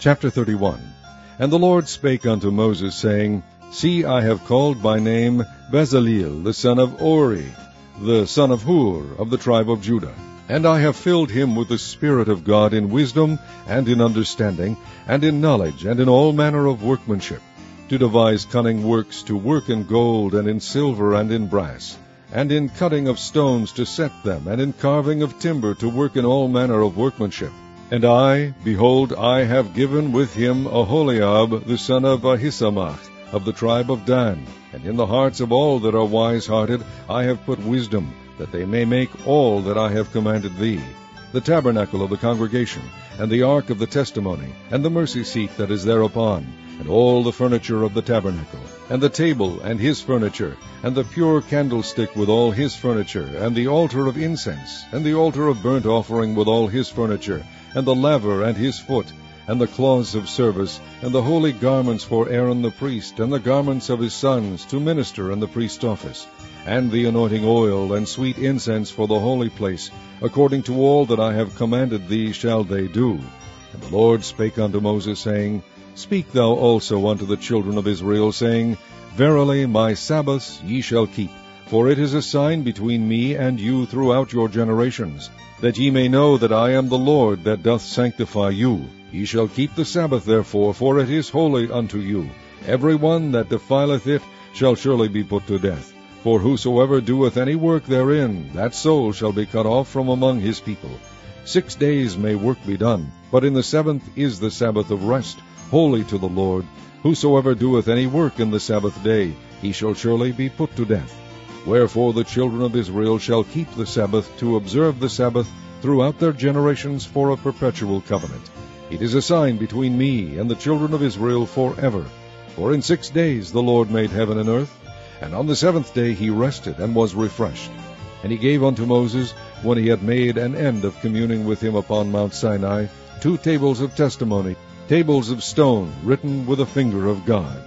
Chapter 31. And the Lord spake unto Moses, saying, See, I have called by name Bezaleel, the son of Uri, the son of Hur, of the tribe of Judah. And I have filled him with the Spirit of God in wisdom, and in understanding, and in knowledge, and in all manner of workmanship, to devise cunning works, to work in gold, and in silver, and in brass, and in cutting of stones to set them, and in carving of timber, to work in all manner of workmanship. And I, behold, I have given with him Aholiab, the son of Ahisamach, of the tribe of Dan. And in the hearts of all that are wise-hearted I have put wisdom, that they may make all that I have commanded thee: the tabernacle of the congregation, and the ark of the testimony, and the mercy seat that is thereupon, and all the furniture of the tabernacle, and the table and his furniture, and the pure candlestick with all his furniture, and the altar of incense, and the altar of burnt offering with all his furniture, and the laver and his foot, and the cloths of service, and the holy garments for Aaron the priest, and the garments of his sons to minister in the priest's office, and the anointing oil and sweet incense for the holy place, according to all that I have commanded thee shall they do. And the Lord spake unto Moses, saying, Speak thou also unto the children of Israel, saying, Verily my Sabbaths ye shall keep, for it is a sign between me and you throughout your generations, that ye may know that I am the Lord that doth sanctify you. Ye shall keep the Sabbath therefore, for it is holy unto you. Every one that defileth it shall surely be put to death. For whosoever doeth any work therein, that soul shall be cut off from among his people. 6 days may work be done, but in the 7th is the Sabbath of rest, holy to the Lord. Whosoever doeth any work in the Sabbath day, he shall surely be put to death. Wherefore the children of Israel shall keep the Sabbath, to observe the Sabbath throughout their generations for a perpetual covenant. It is a sign between me and the children of Israel forever. For in 6 days the Lord made heaven and earth, and on the 7th day he rested and was refreshed. And he gave unto Moses, when he had made an end of communing with him upon Mount Sinai, 2 tables of testimony, tables of stone, written with a finger of God.